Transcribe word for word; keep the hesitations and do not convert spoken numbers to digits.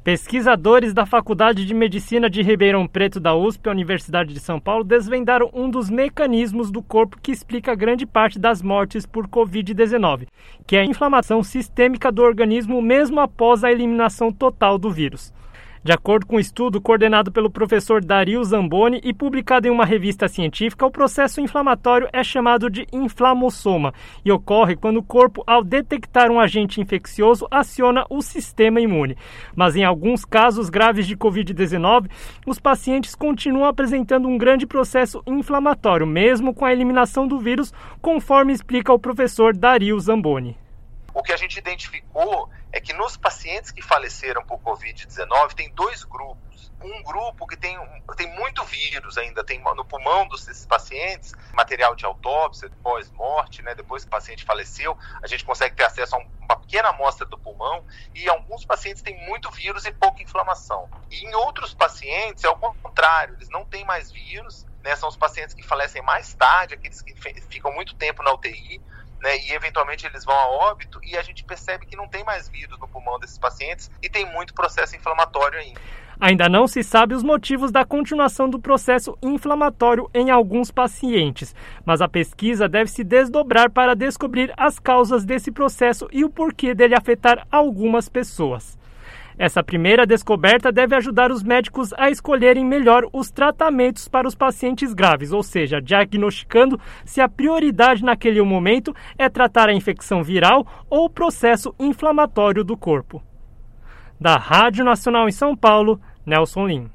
Pesquisadores da Faculdade de Medicina de Ribeirão Preto da U S P, Universidade de São Paulo, desvendaram um dos mecanismos do corpo que explica grande parte das mortes por covid dezenove, que é a inflamação sistêmica do organismo mesmo após a eliminação total do vírus. De acordo com um estudo coordenado pelo professor Dario Zamboni e publicado em uma revista científica, o processo inflamatório é chamado de inflamossoma e ocorre quando o corpo, ao detectar um agente infeccioso, aciona o sistema imune. Mas em alguns casos graves de covid dezenove, os pacientes continuam apresentando um grande processo inflamatório, mesmo com a eliminação do vírus, conforme explica o professor Dario Zamboni. O que a gente identificou é que nos pacientes que faleceram por covid dezenove tem dois grupos. Um grupo que tem, tem muito vírus ainda, tem no pulmão desses pacientes, material de autópsia, pós-morte, né, depois que o paciente faleceu, a gente consegue ter acesso a uma pequena amostra do pulmão, e alguns pacientes têm muito vírus e pouca inflamação. E em outros pacientes é o contrário, eles não têm mais vírus, né, são os pacientes que falecem mais tarde, aqueles que ficam muito tempo na U T I, né, e eventualmente eles vão a óbito, e a gente percebe que não tem mais vírus no pulmão desses pacientes e tem muito processo inflamatório ainda. Ainda não se sabe os motivos da continuação do processo inflamatório em alguns pacientes, mas a pesquisa deve se desdobrar para descobrir as causas desse processo e o porquê dele afetar algumas pessoas. Essa primeira descoberta deve ajudar os médicos a escolherem melhor os tratamentos para os pacientes graves, ou seja, diagnosticando se a prioridade naquele momento é tratar a infecção viral ou o processo inflamatório do corpo. Da Rádio Nacional em São Paulo, Nelson Lim.